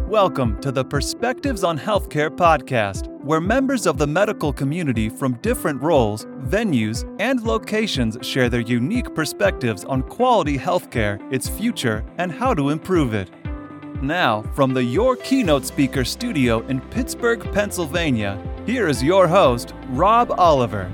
Welcome to the Perspectives on Healthcare podcast, where members of the medical community from different roles, venues, and locations share their unique perspectives on quality healthcare, its future, and how to improve it. Now, from the Your Keynote Speaker studio in Pittsburgh, Pennsylvania, here is your host, Rob Oliver.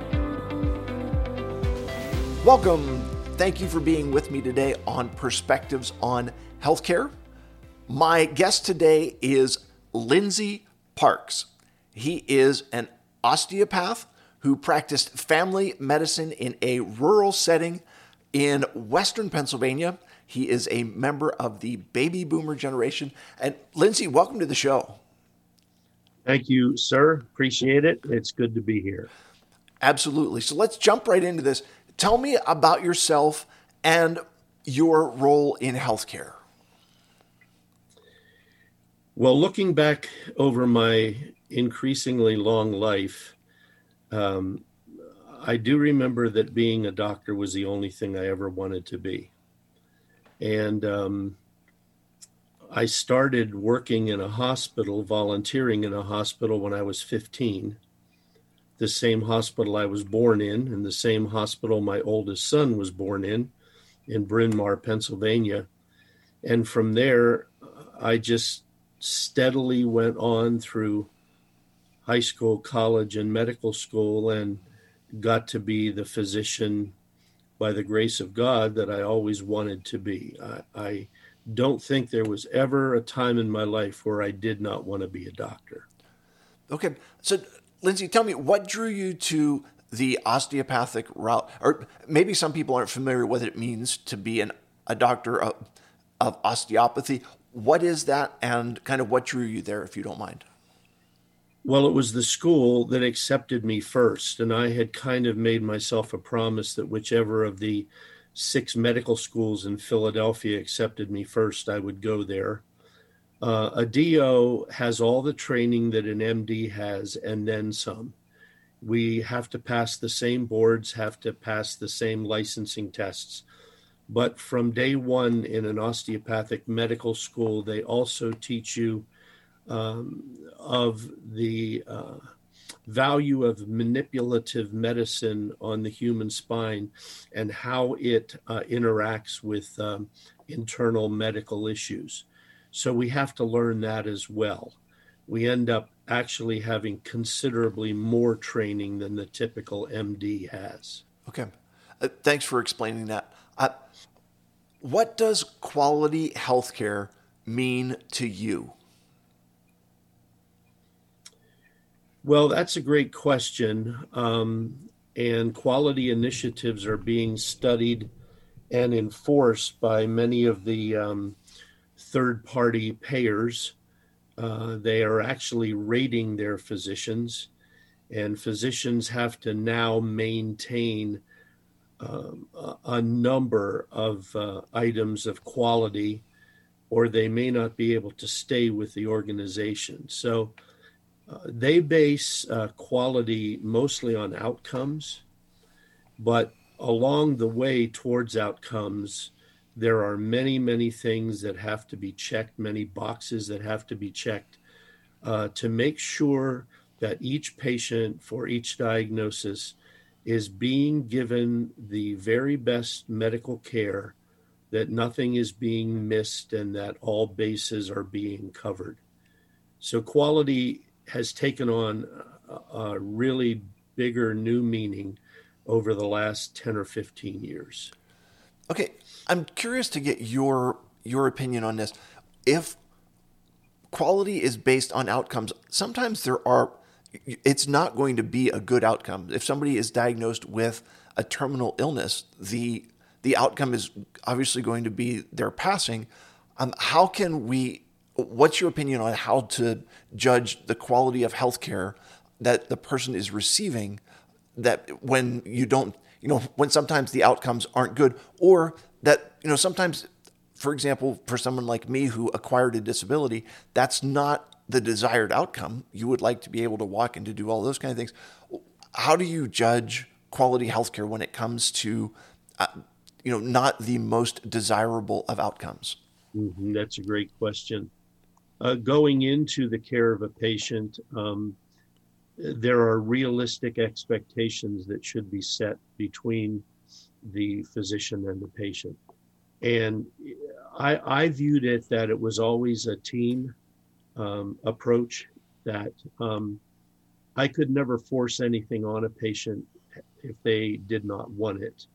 Welcome. Thank you for being with me today on Perspectives on Healthcare. My guest today is Lindsay Parks. He is an osteopath who practiced family medicine in a rural setting in Western Pennsylvania. He is a member of the baby boomer generation. And Lindsay, welcome to the show. Thank you, sir. Appreciate it. It's good to be here. Absolutely. So let's jump right into this. Tell me about yourself and your role in healthcare. Well, looking back over my increasingly long life, I do remember that being a doctor was the only thing I ever wanted to be. And I started working in a hospital, volunteering in a hospital when I was 15, the same hospital I was born in, and the same hospital my oldest son was born in Bryn Mawr, Pennsylvania. And from there, I just steadily went on through high school, college, and medical school, and got to be the physician by the grace of God that I always wanted to be. I don't think there was ever a time in my life where I did not want to be a doctor. Okay. So, Lindsay, tell me, what drew you to the osteopathic route? Or maybe some people aren't familiar with what it means to be a doctor of osteopathy. What is that, and kind of what drew you there, if you don't mind? Well, it was the school that accepted me first, and I had kind of made myself a promise that whichever of the 6 medical schools in Philadelphia accepted me first, I would go there. A DO has all the training that an MD has, and then some. We have to pass the same boards, have to pass the same licensing tests. But from day one in an osteopathic medical school, they also teach you of the value of manipulative medicine on the human spine and how it interacts with internal medical issues. So we have to learn that as well. We end up actually having considerably more training than the typical MD has. Okay. Thanks for explaining that. What does quality healthcare mean to you? Well, that's a great question. And quality initiatives are being studied and enforced by many of the third-party payers. They are actually rating their physicians, and physicians have to now maintain a number of items of quality, or they may not be able to stay with the organization. So they base quality mostly on outcomes, but along the way towards outcomes, there are many, many things that have to be checked, many boxes that have to be checked to make sure that each patient for each diagnosis is being given the very best medical care, that nothing is being missed, and that all bases are being covered. So quality has taken on a really bigger new meaning over the last 10 or 15 years. Okay, I'm curious to get your opinion on this. If quality is based on outcomes, sometimes it's not going to be a good outcome. If somebody is diagnosed with a terminal illness, the outcome is obviously going to be their passing. What's your opinion on how to judge the quality of healthcare that the person is receiving, that when when sometimes the outcomes aren't good, or that, sometimes, for example, for someone like me who acquired a disability, that's not the desired outcome. You would like to be able to walk and to do all those kind of things. How do you judge quality healthcare when it comes to, not the most desirable of outcomes? Mm-hmm. That's a great question. going into the care of a patient, there are realistic expectations that should be set between the physician and the patient. And I viewed it that it was always a team approach, that I could never force anything on a patient if they did not want it.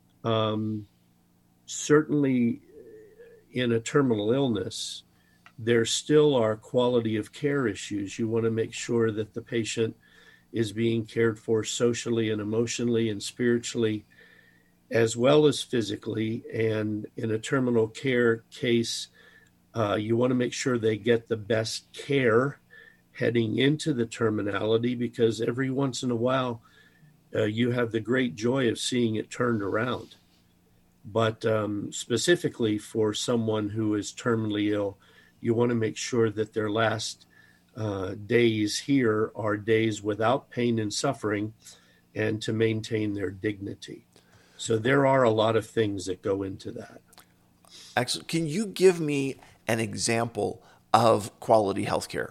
Certainly in a terminal illness, there still are quality of care issues. You want to make sure that the patient is being cared for socially and emotionally and spiritually, as well as physically. And in a terminal care case, you want to make sure they get the best care heading into the terminality, because every once in a while, you have the great joy of seeing it turned around. But specifically for someone who is terminally ill, you want to make sure that their last days here are days without pain and suffering, and to maintain their dignity. So there are a lot of things that go into that. Excellent. Can you give me an example of quality healthcare?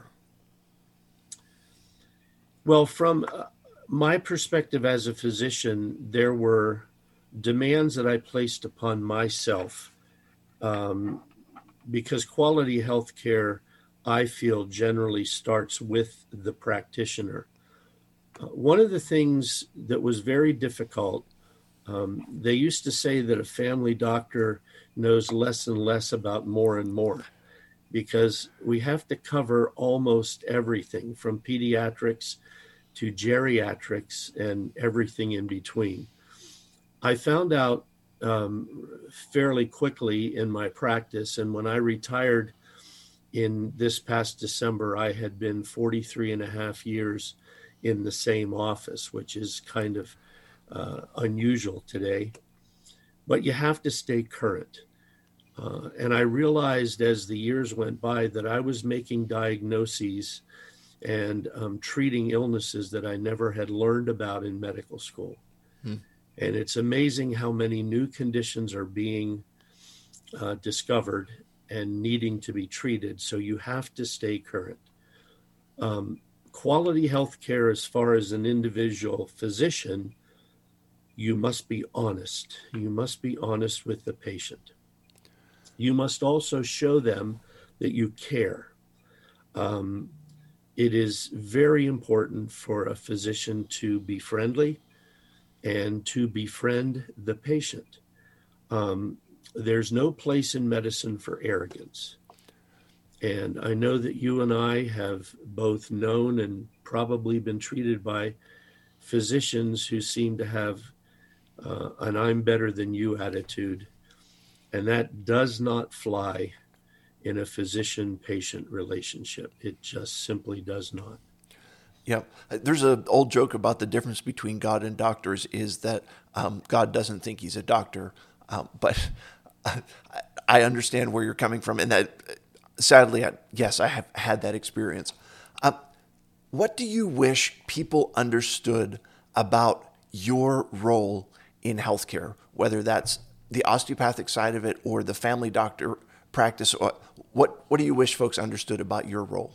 Well, from my perspective as a physician, there were demands that I placed upon myself, because quality healthcare, I feel, generally starts with the practitioner. One of the things that was very difficult, they used to say that a family doctor knows less and less about more and more, because we have to cover almost everything from pediatrics to geriatrics and everything in between. I found out fairly quickly in my practice, and when I retired in this past December, I had been 43 and a half years in the same office, which is kind of unusual today, but you have to stay current. And I realized as the years went by that I was making diagnoses and treating illnesses that I never had learned about in medical school. And it's amazing how many new conditions are being discovered and needing to be treated. So you have to stay current. Quality healthcare, as far as an individual physician, you must be honest. You must be honest with the patient. You must also show them that you care. It is very important for a physician to be friendly and to befriend the patient. There's no place in medicine for arrogance. And I know that you and I have both known and probably been treated by physicians who seem to have an I'm better than you attitude. And that does not fly in a physician-patient relationship. It just simply does not. Yeah, there's an old joke about the difference between God and doctors is that God doesn't think he's a doctor, but I understand where you're coming from, and that sadly, yes, I have had that experience. What do you wish people understood about your role in healthcare, whether that's the osteopathic side of it or the family doctor practice? What do you wish folks understood about your role?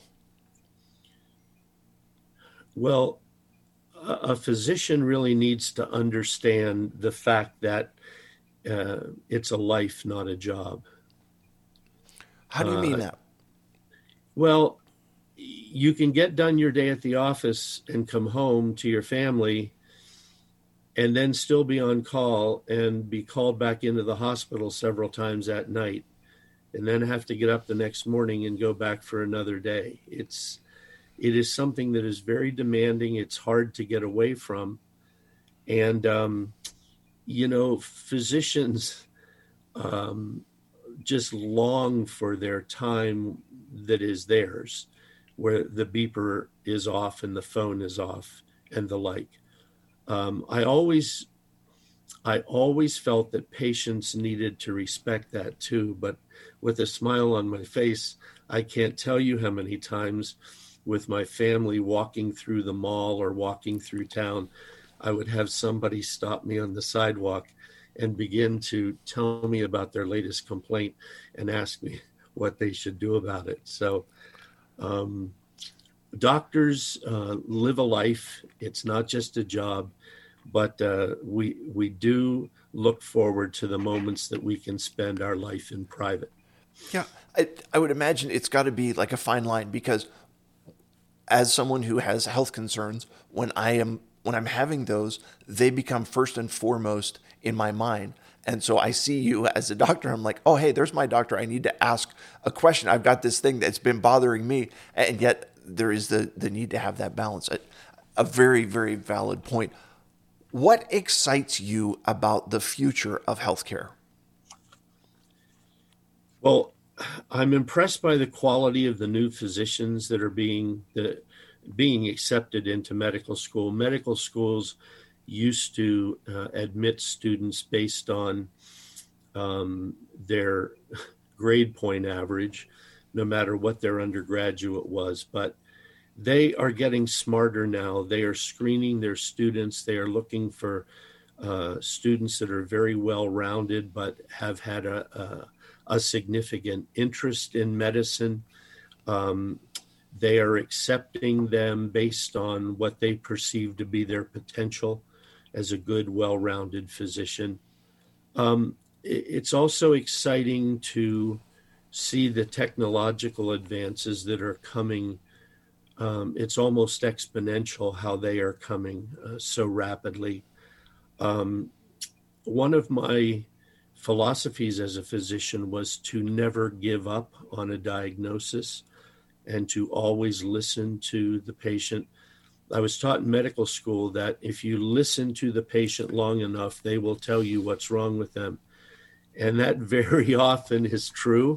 Well, a physician really needs to understand the fact that it's a life, not a job. How do you mean that? Well, you can get done your day at the office and come home to your family and then still be on call and be called back into the hospital several times at night, and then have to get up the next morning and go back for another day. It is something that is very demanding. It's hard to get away from. And, physicians just long for their time that is theirs, where the beeper is off and the phone is off and the like. I always felt that patients needed to respect that too, but with a smile on my face, I can't tell you how many times with my family walking through the mall or walking through town, I would have somebody stop me on the sidewalk and begin to tell me about their latest complaint and ask me, what they should do about it. So doctors live a life. It's not just a job, but we do look forward to the moments that we can spend our life in private. Yeah, I would imagine it's got to be like a fine line, because as someone who has health concerns, when I'm having those, they become first and foremost in my mind. And so I see you as a doctor. I'm like, oh, hey, there's my doctor. I need to ask a question. I've got this thing that's been bothering me. And yet there is the need to have that balance. A very, very valid point. What excites you about the future of healthcare? Well, I'm impressed by the quality of the new physicians that are being accepted into medical school. Medical schools used to admit students based on their grade point average, no matter what their undergraduate was. But they are getting smarter now. They are screening their students. They are looking for students that are very well-rounded, but have had a significant interest in medicine. They are accepting them based on what they perceive to be their potential as a good, well-rounded physician. It's also exciting to see the technological advances that are coming. It's almost exponential how they are coming so rapidly. One of my philosophies as a physician was to never give up on a diagnosis and to always listen to the patient. I was taught in medical school that if you listen to the patient long enough, they will tell you what's wrong with them. And that very often is true.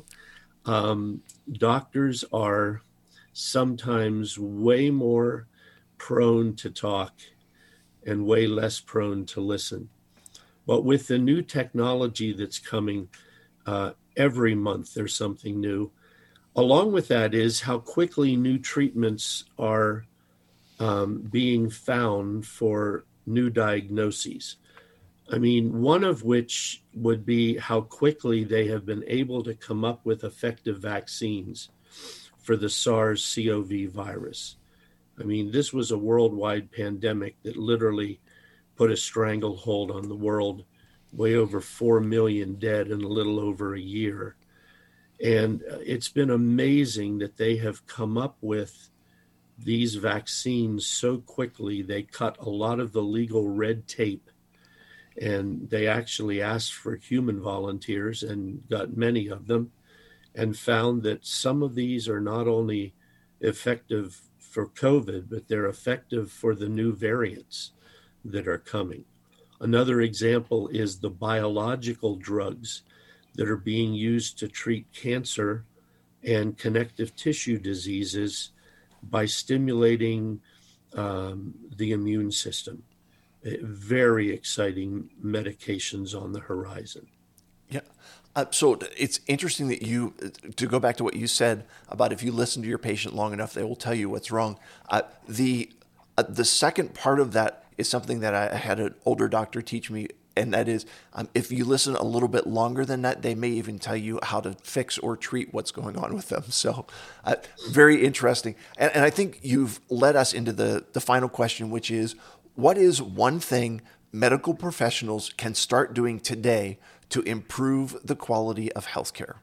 Doctors are sometimes way more prone to talk and way less prone to listen. But with the new technology that's coming, every month there's something new. Along with that is how quickly new treatments are being found for new diagnoses. I mean, one of which would be how quickly they have been able to come up with effective vaccines for the SARS-CoV virus. I mean, this was a worldwide pandemic that literally put a stranglehold on the world, way over 4 million dead in a little over a year. And it's been amazing that they have come up with these vaccines so quickly. They cut a lot of the legal red tape, and they actually asked for human volunteers and got many of them, and found that some of these are not only effective for COVID, but they're effective for the new variants that are coming. Another example is the biological drugs that are being used to treat cancer and connective tissue diseases by stimulating the immune system. Very exciting medications on the horizon. Yeah. So it's interesting that to go back to what you said about if you listen to your patient long enough, they will tell you what's wrong. The second part of that is something that I had an older doctor teach me, and that is if you listen a little bit longer than that, they may even tell you how to fix or treat what's going on with them. So very interesting. And I think you've led us into the final question, which is, what is one thing medical professionals can start doing today to improve the quality of healthcare?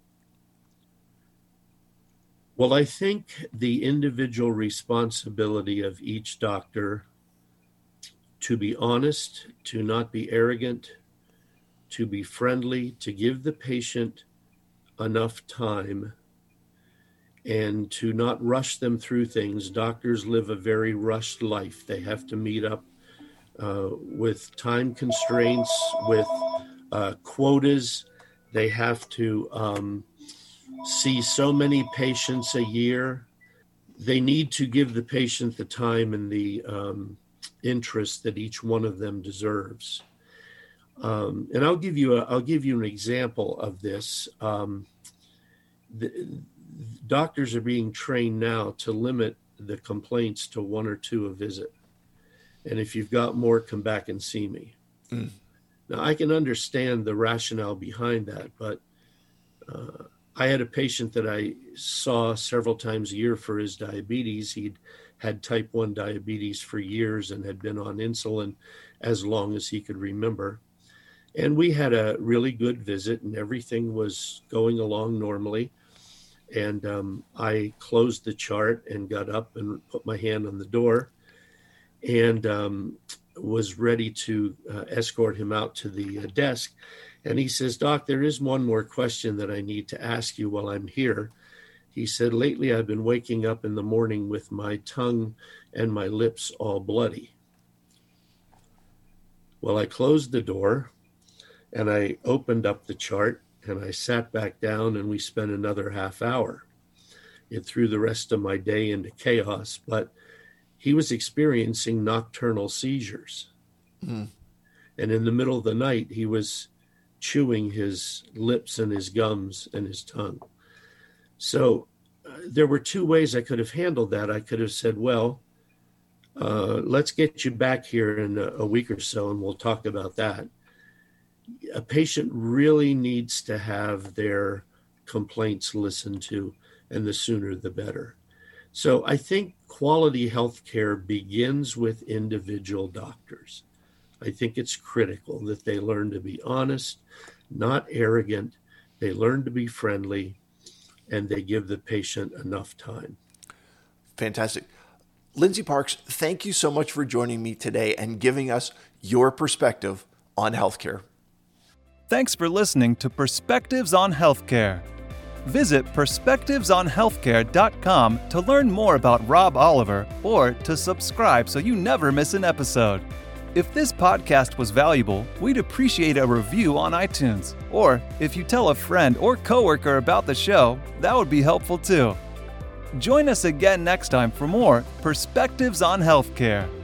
Well, I think the individual responsibility of each doctor to be honest, to not be arrogant, to be friendly, to give the patient enough time, and to not rush them through things. Doctors live a very rushed life. They have to meet up with time constraints, with quotas. They have to see so many patients a year. They need to give the patient the time and the interest that each one of them deserves. And I'll give you an example of this. Doctors are being trained now to limit the complaints to 1 or 2 a visit. And if you've got more, come back and see me. Now, I can understand the rationale behind that, but I had a patient that I saw several times a year for his diabetes. He'd had type 1 diabetes for years and had been on insulin as long as he could remember. And we had a really good visit and everything was going along normally. And I closed the chart and got up and put my hand on the door and was ready to escort him out to the desk. And he says, "Doc, there is one more question that I need to ask you while I'm here." He said, "Lately I've been waking up in the morning with my tongue and my lips all bloody." Well, I closed the door and I opened up the chart and I sat back down and we spent another half hour. It threw the rest of my day into chaos, but he was experiencing nocturnal seizures. And in the middle of the night, he was chewing his lips and his gums and his tongue. So there were two ways I could have handled that. I could have said, well, let's get you back here in a week or so and we'll talk about that. A patient really needs to have their complaints listened to, and the sooner the better. So I think quality healthcare begins with individual doctors. I think it's critical that they learn to be honest, not arrogant. They learn to be friendly, and they give the patient enough time. Fantastic. Lindsay Parks, thank you so much for joining me today and giving us your perspective on healthcare. Thanks for listening to Perspectives on Healthcare. Visit perspectivesonhealthcare.com to learn more about Rob Oliver or to subscribe so you never miss an episode. If this podcast was valuable, we'd appreciate a review on iTunes. Or if you tell a friend or coworker about the show, that would be helpful too. Join us again next time for more Perspectives on Healthcare.